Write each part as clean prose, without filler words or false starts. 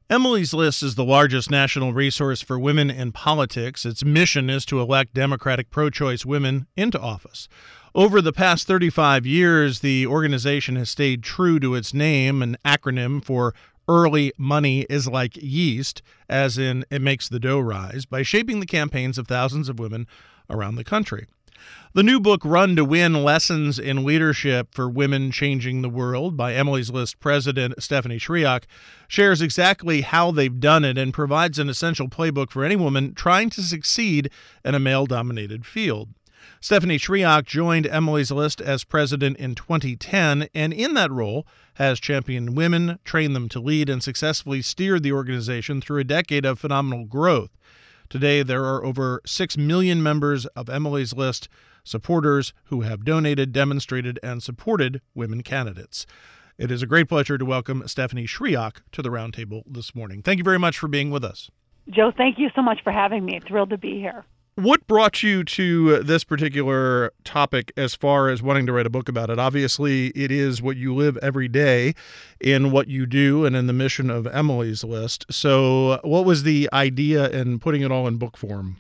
Emily's List is the largest national resource for women in politics. Its mission is to elect Democratic pro-choice women into office. Over the past 35 years, the organization has stayed true to its name, an acronym for Early Money is Like Yeast, as in it makes the dough rise, by shaping the campaigns of thousands of women around the country. The new book, Run to Win: Lessons in Leadership for Women Changing the World, by Emily's List president Stephanie Shriak, shares exactly how they've done it and provides an essential playbook for any woman trying to succeed in a male-dominated field. Stephanie Shriak joined Emily's List as president in 2010, and in that role has championed women, trained them to lead, and successfully steered the organization through a decade of phenomenal growth. Today, there are over 6 million members of Emily's List supporters who have donated, demonstrated, and supported women candidates. It is a great pleasure to welcome Stephanie Shriak to the Roundtable this morning. Thank you very much for being with us. Joe, thank you so much for having me. Thrilled to be here. What brought you to this particular topic as far as wanting to write a book about it? Obviously, it is what you live every day in what you do and in the mission of Emily's List. So what was the idea in putting it all in book form?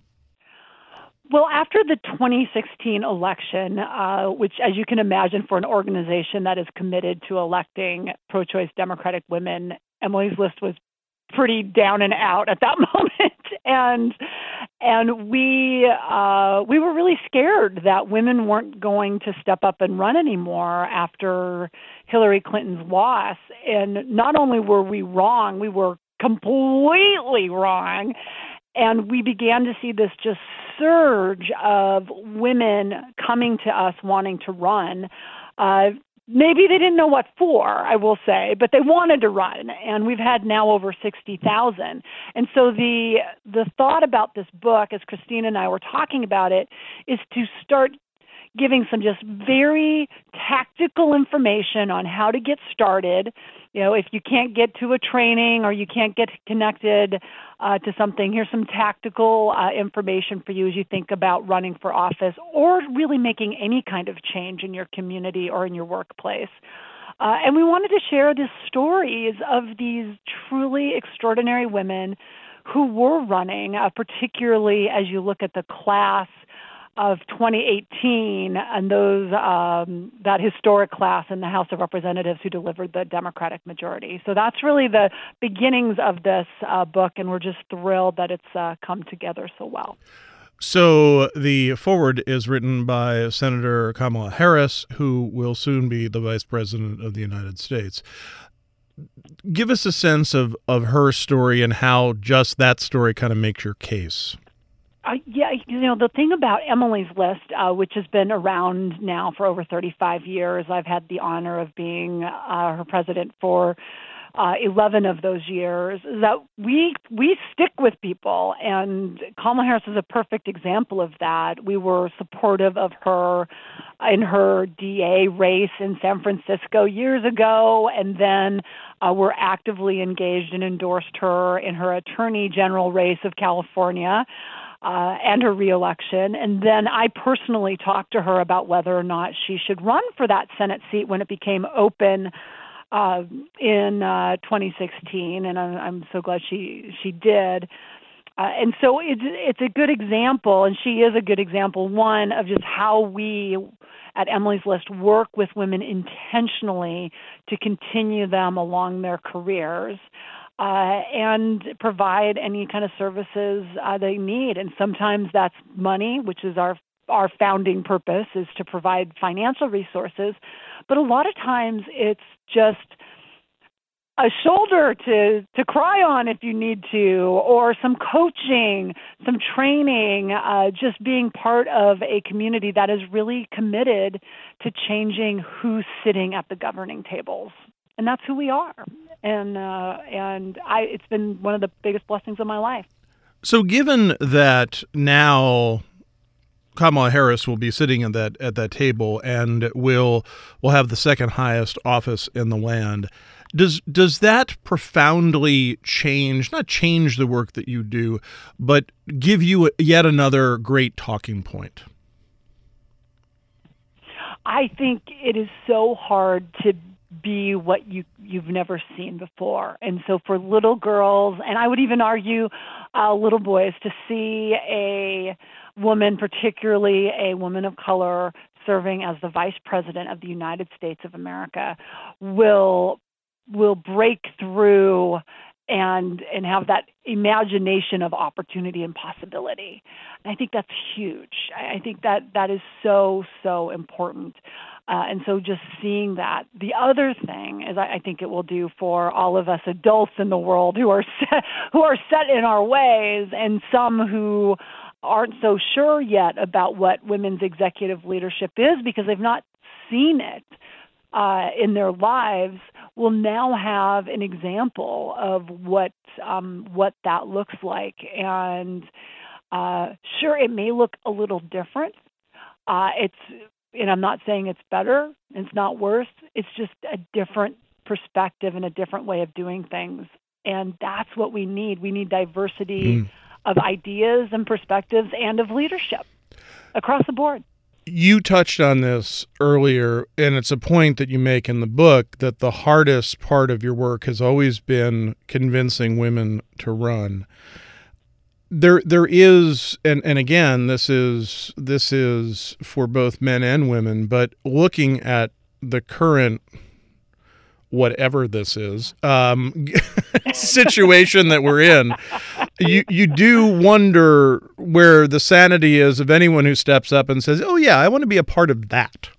Well, after the 2016 election, which, as you can imagine, for an organization that is committed to electing pro-choice Democratic women, Emily's List was pretty down and out at that moment. And we were really scared that women weren't going to step up and run anymore after Hillary Clinton's loss. And not only were we wrong, we were completely wrong. And we began to see this just surge of women coming to us wanting to run. Maybe they didn't know what for, I will say, but they wanted to run, and we've had now over 60,000. And so the thought about this book, as Christine and I were talking about it, is to start giving some just very tactical information on how to get started. You know, if you can't get to a training or you can't get connected to something, here's some tactical information for you as you think about running for office or really making any kind of change in your community or in your workplace. And we wanted to share the stories of these truly extraordinary women who were running, particularly as you look at the class of 2018 and those that historic class in the House of Representatives who delivered the Democratic majority. So that's really the beginnings of this book, and we're just thrilled that it's come together so well. So the foreword is written by Senator Kamala Harris, who will soon be the Vice President of the United States. Give us a sense of her story and how just that story kind of makes your case. Yeah, you know, the thing about Emily's List, which has been around now for over 35 years, I've had the honor of being her president for 11 of those years, is that we stick with people, and Kamala Harris is a perfect example of that. We were supportive of her in her DA race in San Francisco years ago, and then we're actively engaged and endorsed her in her Attorney General race of California. And her reelection. And then I personally talked to her about whether or not she should run for that Senate seat when it became open in 2016. And I'm so glad she did. And so it's a good example, and she is a good example, one, of just how we at Emily's List work with women intentionally to continue them along their careers. And provide any kind of services they need. And sometimes that's money, which is our founding purpose, is to provide financial resources. But a lot of times it's just a shoulder to cry on if you need to, or some coaching, some training, just being part of a community that is really committed to changing who's sitting at the governing tables. And that's who we are. And it's been one of the biggest blessings of my life. So given that now Kamala Harris will be sitting at that table and will have the second highest office in the land, does that profoundly not change the work that you do, but give you yet another great talking point? I think it is so hard to be what you've never seen before. And so for little girls, and I would even argue little boys, to see a woman, particularly a woman of color, serving as the Vice President of the United States of America, will break through and have that imagination of opportunity and possibility. And I think that's huge. I think that is so, so important. And so just seeing that. The other thing is I think it will do for all of us adults in the world who are set in our ways, and some who aren't so sure yet about what women's executive leadership is because they've not seen it in their lives, will now have an example of what that looks like. And sure, it may look a little different. And I'm not saying it's better, it's not worse. It's just a different perspective and a different way of doing things. And that's what we need. We need diversity of ideas and perspectives and of leadership across the board. You touched on this earlier, and it's a point that you make in the book, that the hardest part of your work has always been convincing women to run. There is, and again, this is for both men and women, but looking at the current, whatever this is, situation that we're in, you do wonder where the sanity is of anyone who steps up and says, oh yeah, I want to be a part of that.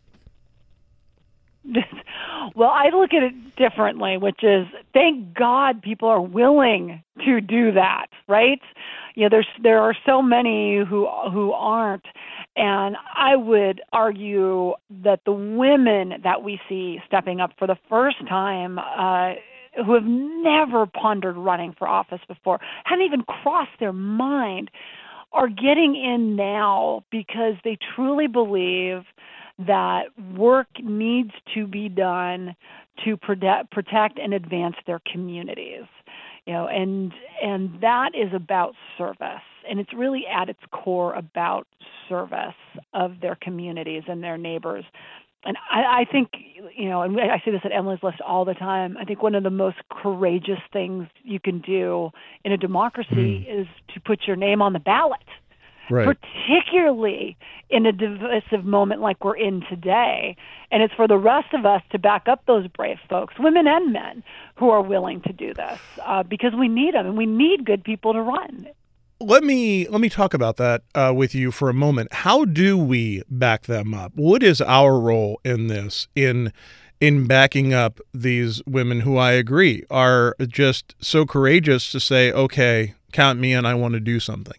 Well, I look at it differently, which is, thank God people are willing to do that, right? You know, there are so many who aren't, and I would argue that the women that we see stepping up for the first time, who have never pondered running for office before, hadn't even crossed their mind, are getting in now because they truly believe that work needs to be done to protect and advance their communities. You know, and that is about service, and it's really at its core about service of their communities and their neighbors. And I think, you know, and I say this at Emily's List all the time, I think one of the most courageous things you can do in a democracy is to put your name on the ballot. Right. Particularly in a divisive moment like we're in today. And it's for the rest of us to back up those brave folks, women and men, who are willing to do this, because we need them, and we need good people to run. Let me talk about that with you for a moment. How do we back them up? What is our role in this, in backing up these women who I agree are just so courageous to say, okay, count me in, I want to do something?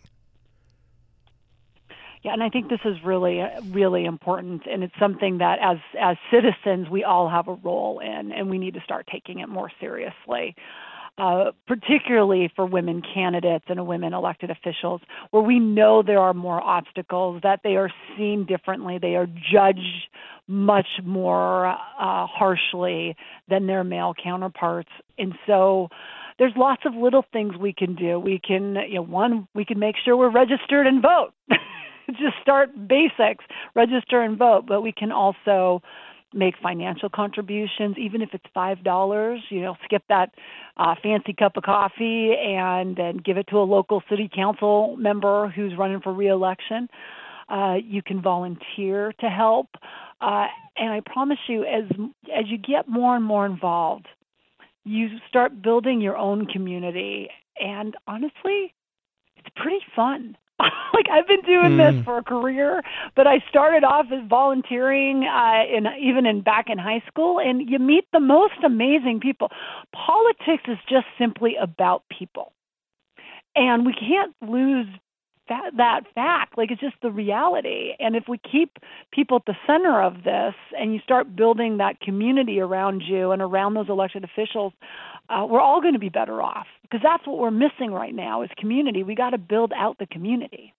Yeah, and I think this is really, really important, and it's something that as citizens we all have a role in, and we need to start taking it more seriously, particularly for women candidates and women elected officials, where we know there are more obstacles, that they are seen differently, they are judged much more harshly than their male counterparts. And so there's lots of little things we can do. We can, we can make sure we're registered and vote. Just start basics, register and vote. But we can also make financial contributions, even if it's $5. Skip that fancy cup of coffee and give it to a local city council member who's running for re-election. You can volunteer to help, and I promise you, as you get more and more involved, you start building your own community, and honestly, it's pretty fun. Like, I've been doing this for a career, but I started off as volunteering back in high school, and you meet the most amazing people. Politics is just simply about people, and we can't lose that fact. Like, it's just the reality. And if we keep people at the center of this, and you start building that community around you and around those elected officials, we're all going to be better off, because that's what we're missing right now is community. We got to build out the community.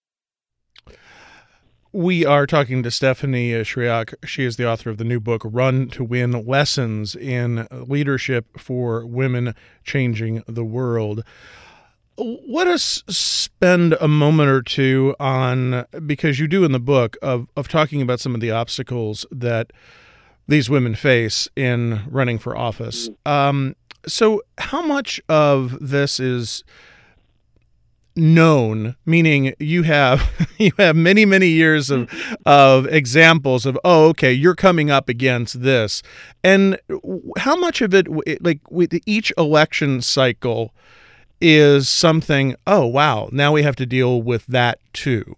We are talking to Stephanie Shriak. She is the author of the new book, Run to Win: Lessons in Leadership for Women Changing the World. Let us spend a moment or two on, because you do in the book, of talking about some of the obstacles that these women face in running for office. So how much of this is known, meaning you have you have many years of examples of, oh, okay, you're coming up against this, and how much of it, like with each election cycle, is something, oh wow, now we have to deal with that too?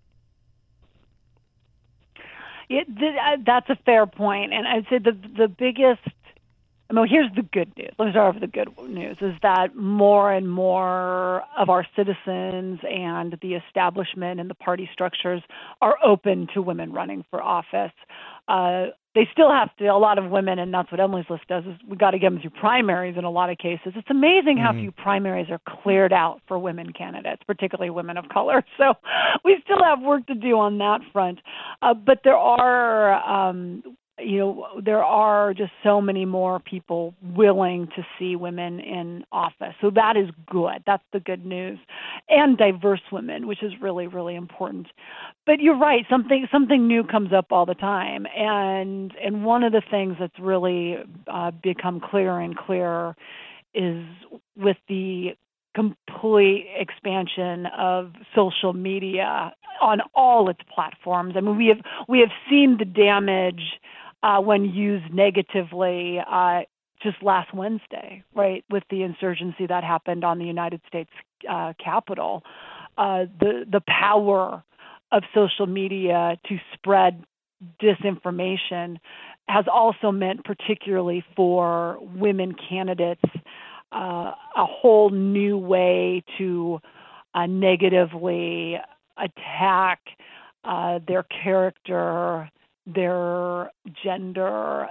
That's a fair point, and I'd say the biggest. I mean, here's the good news. Let me start with the good news: is that more and more of our citizens and the establishment and the party structures are open to women running for office. They still have to. A lot of women, and that's what Emily's List does. Is we got to get them through primaries in a lot of cases. It's amazing how few primaries are cleared out for women candidates, particularly women of color. So we still have work to do on that front. But there are there are just so many more people willing to see women in office. So that is good. That's the good news. And diverse women, which is really, really important. But you're right, something new comes up all the time. And one of the things that's really become clearer and clearer is with the complete expansion of social media on all its platforms. I mean, we have seen the damage when used negatively just last Wednesday, right, with the insurgency that happened on the United States Capitol. The power of social media to spread disinformation has also meant, particularly for women candidates, a whole new way to negatively attack their character, their gender,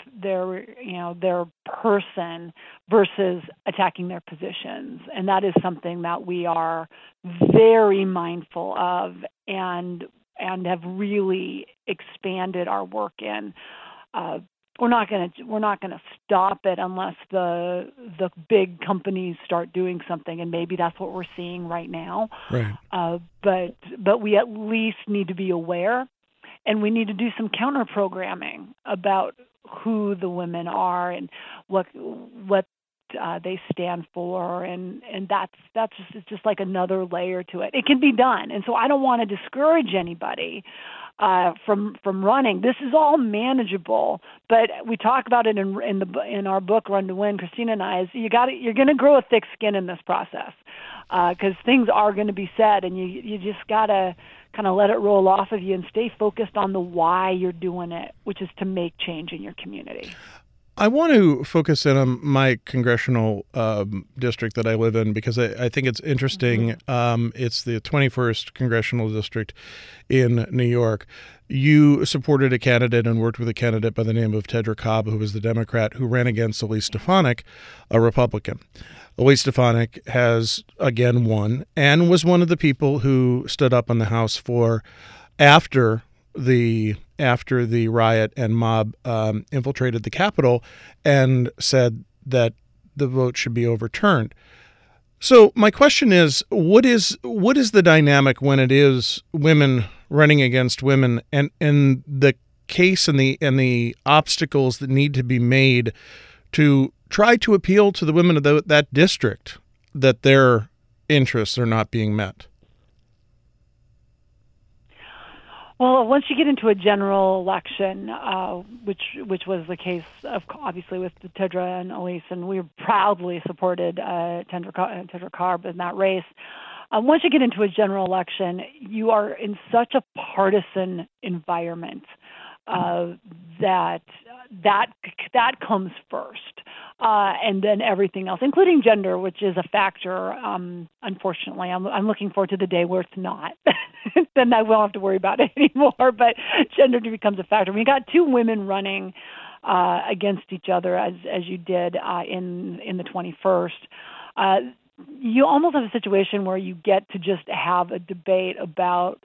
their person, versus attacking their positions. And that is something that we are very mindful of and have really expanded our work in. We're not going to stop it unless the big companies start doing something, and maybe that's what we're seeing right now. Right. But we at least need to be aware. And we need to do some counter programming about who the women are and what they stand for, and that's just like another layer to it. It can be done, and so I don't want to discourage anybody from running. This is all manageable, but we talk about it in our book Run to Win. Christina and I, is you're going to grow a thick skin in this process because things are going to be said, and you just got to kind of let it roll off of you and stay focused on the why you're doing it, which is to make change in your community. I want to focus in on my congressional district that I live in because I think it's interesting. It's the 21st Congressional District in New York. You supported a candidate and worked with a candidate by the name of Tedra Cobb, who was the Democrat, who ran against Elise Stefanik, a Republican. Elise Stefanik has again won and was one of the people who stood up on the House floor after the riot and mob infiltrated the Capitol and said that the vote should be overturned. So my question is, what is the dynamic when it is women running against women, and the case and the obstacles that need to be made to try to appeal to the women of that district that their interests are not being met? Well, once you get into a general election, which was the case, obviously, with Tedra and Elise, and we proudly supported Tedra Cobb in that race. Once you get into a general election, you are in such a partisan environment that comes first, and then everything else, including gender, which is a factor. Unfortunately, I'm looking forward to the day where it's not. Then I won't have to worry about it anymore. But gender becomes a factor. We got two women running against each other, as you did in the 21st. You almost have a situation where you get to just have a debate about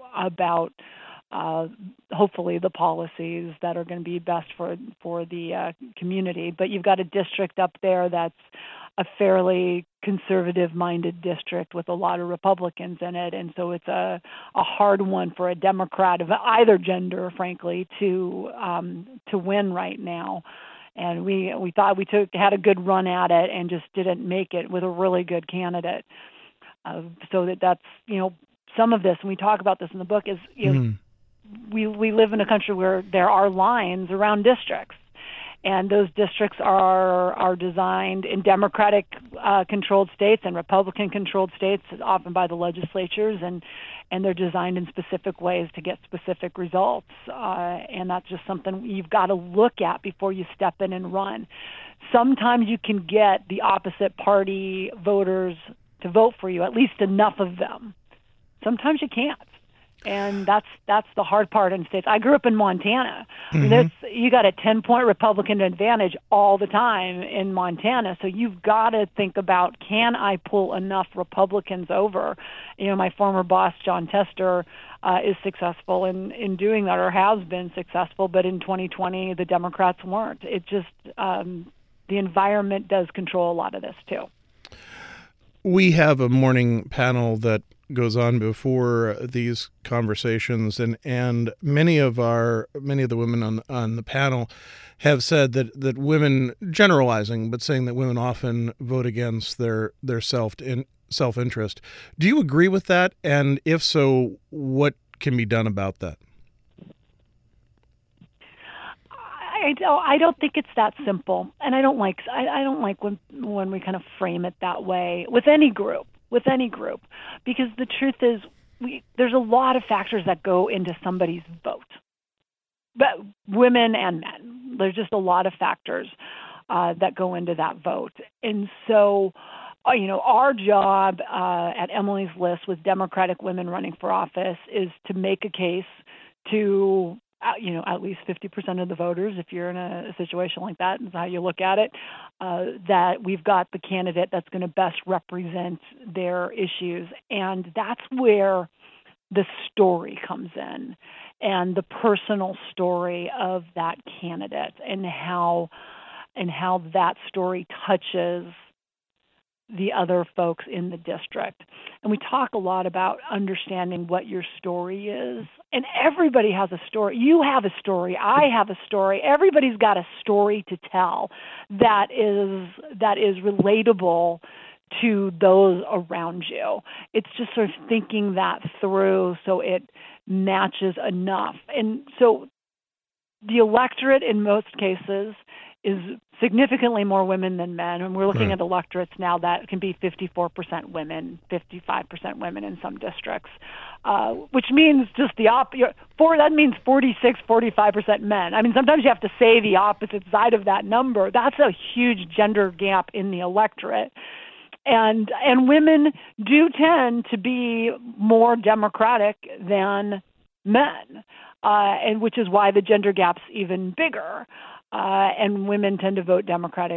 hopefully the policies that are going to be best for the community. But you've got a district up there that's a fairly conservative-minded district with a lot of Republicans in it, and so it's a hard one for a Democrat of either gender, frankly, to win right now. And we thought we had a good run at it and just didn't make it with a really good candidate. So that's some of this, and we talk about this in the book, is we live in a country where there are lines around districts. And those districts are designed in Democratic controlled states and Republican controlled states, often by the legislatures, and they're designed in specific ways to get specific results. And that's just something you've got to look at before you step in and run. Sometimes you can get the opposite party voters to vote for you, at least enough of them. Sometimes you can't. And that's the hard part in states. I grew up in Montana. You got a 10-point Republican advantage all the time in Montana. So you've got to think about, can I pull enough Republicans over? My former boss, John Tester, is successful in doing that, or has been successful. But in 2020, the Democrats weren't. It just the environment does control a lot of this too. We have a morning panel that goes on before these conversations, and many of the women on the panel have said that women, generalizing, but saying that women often vote against their self-interest. Do you agree with that? And if so, what can be done about that? I don't think it's that simple, and I don't like when we kind of frame it that way with any group, because the truth is there's a lot of factors that go into somebody's vote, but women and men. There's just a lot of factors that go into that vote, and so our job at Emily's List with Democratic women running for office is to make a case to at least 50% of the voters, if you're in a situation like that, is how you look at it, that we've got the candidate that's going to best represent their issues. And that's where the story comes in, and the personal story of that candidate, and how that story touches the other folks in the district. And we talk a lot about understanding what your story is. And everybody has a story. You have a story. I have a story. Everybody's got a story to tell that is relatable to those around you. It's just sort of thinking that through so it matches enough. And so the electorate in most cases is significantly more women than men, and we're looking at electorates now that can be 54% women, 55% women in some districts, which means just the that means 46, 45% men. I mean, sometimes you have to say the opposite side of that number. That's a huge gender gap in the electorate. And women do tend to be more Democratic than men, and which is why the gender gap's even bigger. And women tend to vote Democratic,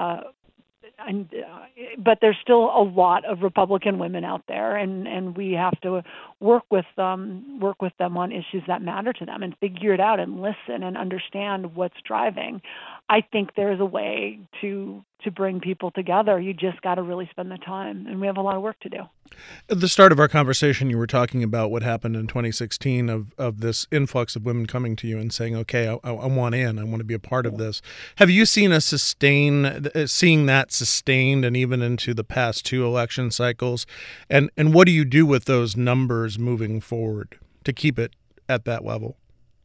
but there's still a lot of Republican women out there, and we have to work with them on issues that matter to them, and figure it out, and listen, and understand what's driving. I think there's a way to bring people together. You just got to really spend the time, and we have a lot of work to do. At the start of our conversation, you were talking about what happened in 2016 of this influx of women coming to you and saying, okay, I want in, I want to be a part of this. Have you seen seeing that sustained and even into the past two election cycles? And what do you do with those numbers moving forward to keep it at that level?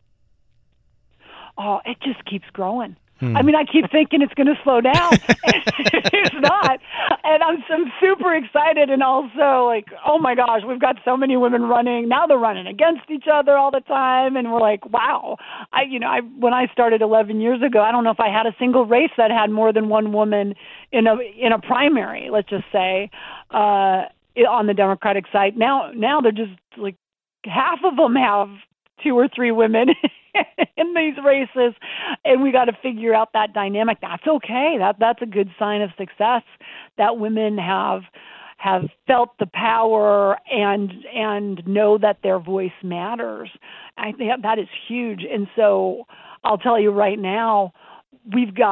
Oh, it just keeps growing. I mean, I keep thinking it's going to slow down. It's not. And I'm super excited, and also like, oh my gosh, we've got so many women running. Now they're running against each other all the time, and we're like, wow. When I started 11 years ago, I don't know if I had a single race that had more than one woman in a primary, let's just say, on the Democratic side. Now they're just like half of them have two or three women in these races, and we got to figure out that dynamic. That's okay. That's a good sign of success, that women have felt the power and know that their voice matters. I think that is huge. And so I'll tell you right now, we've got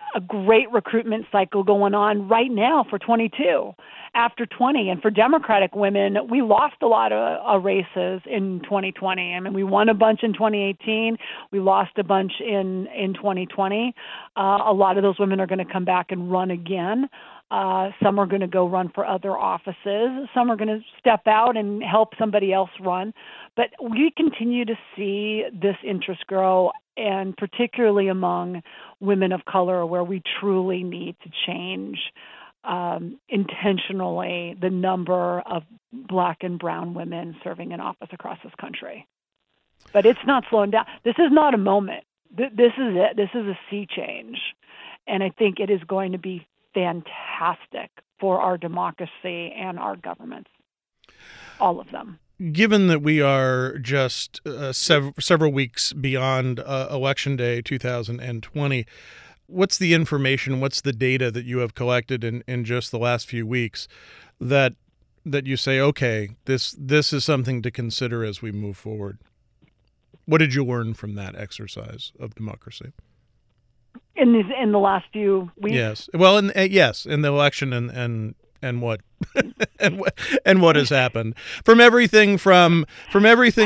a great recruitment cycle going on right now for 22 after 20. And for Democratic women, we lost a lot of races in 2020. I mean, we won a bunch in 2018. We lost a bunch in 2020. A lot of those women are going to come back and run again. Some are going to go run for other offices. Some are going to step out and help somebody else run. But we continue to see this interest grow, and particularly among women of color, where we truly need to change intentionally the number of Black and brown women serving in office across this country. But it's not slowing down. This is not a moment. This is it. This is a sea change. And I think it is going to be fantastic for our democracy and our governments, all of them. Given that we are just several weeks beyond Election Day 2020, what's the information, what's the data that you have collected in just the last few weeks that you say, okay, this is something to consider as we move forward? What did you learn from that exercise of democracy? In the last few weeks? Yes. Well, in the election and what and what has happened from everything from from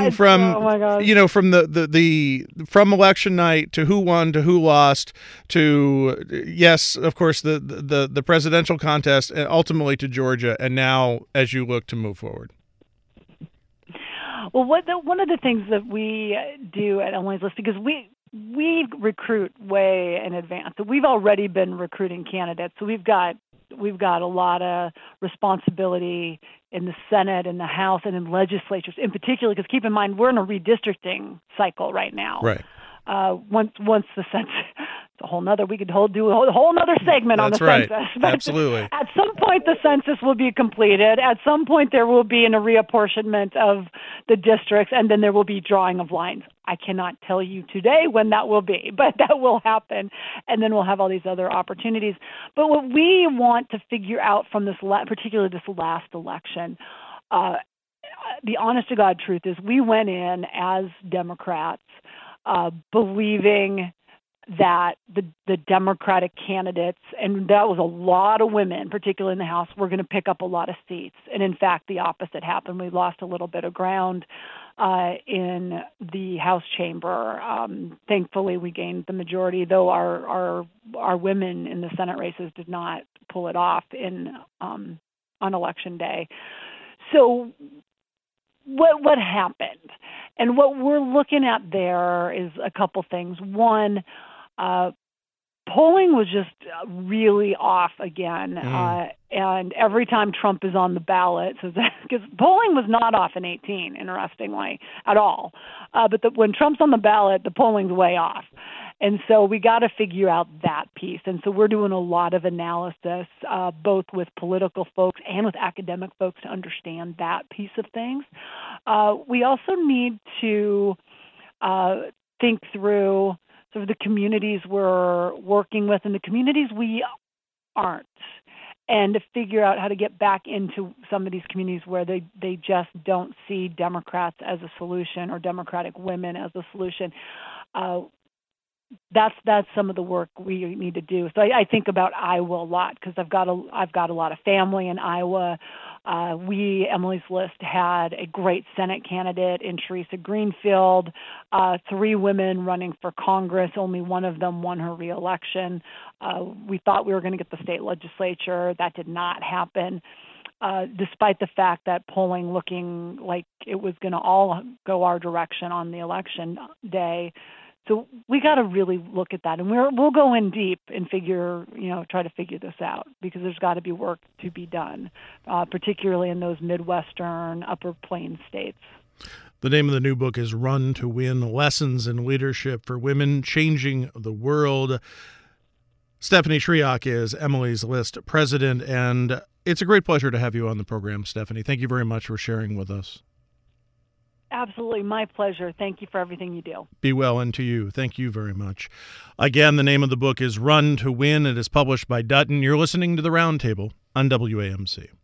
from election night to who won to who lost to, yes, of course, the presidential contest and ultimately to Georgia, and now as you look to move forward. Well, one of the things that we do at Emily's List, because we recruit way in advance. So we've already been recruiting candidates. So we've got a lot of responsibility in the Senate, in the House, and in legislatures in particular, because keep in mind, we're in a redistricting cycle right now. Right. Once the census, it's a whole nother, we could do a whole nother segment on the census. But absolutely. At some point, the census will be completed. At some point, there will be a reapportionment of the districts, and then there will be drawing of lines. I cannot tell you today when that will be, but that will happen, and then we'll have all these other opportunities. But what we want to figure out from this, particularly this last election, the honest-to-God truth is we went in as Democrats believing that the Democratic candidates, and that was a lot of women, particularly in the House, were going to pick up a lot of seats. And in fact, the opposite happened. We lost a little bit of ground in the House chamber. Thankfully, we gained the majority, though our women in the Senate races did not pull it off on Election Day. So what happened? And what we're looking at there is a couple things. One, polling was just really off again. And every time Trump is on the ballot, because polling was not off in 2018, interestingly, at all. But when Trump's on the ballot, the polling's way off. And so we got to figure out that piece. And so we're doing a lot of analysis, both with political folks and with academic folks, to understand that piece of things. We also need to think through sort of the communities we're working with and the communities we aren't, and to figure out how to get back into some of these communities where they just don't see Democrats as a solution or Democratic women as a solution. That's some of the work we need to do. So I think about Iowa a lot because I've got a lot of family in Iowa. Emily's List had a great Senate candidate in Teresa Greenfield, 3 women running for Congress. Only one of them won her reelection. We thought we were going to get the state legislature. That did not happen, despite the fact that polling looking like it was going to all go our direction on the election day. So we got to really look at that, and we'll go in deep and try to figure this out, because there's got to be work to be done, particularly in those Midwestern, Upper Plains states. The name of the new book is Run to Win: Lessons in Leadership for Women Changing the World. Stephanie Shriak is Emily's List president, and it's a great pleasure to have you on the program, Stephanie. Thank you very much for sharing with us. Absolutely. My pleasure. Thank you for everything you do. Be well, and to you. Thank you very much. Again, the name of the book is Run to Win. It is published by Dutton. You're listening to The Roundtable on WAMC.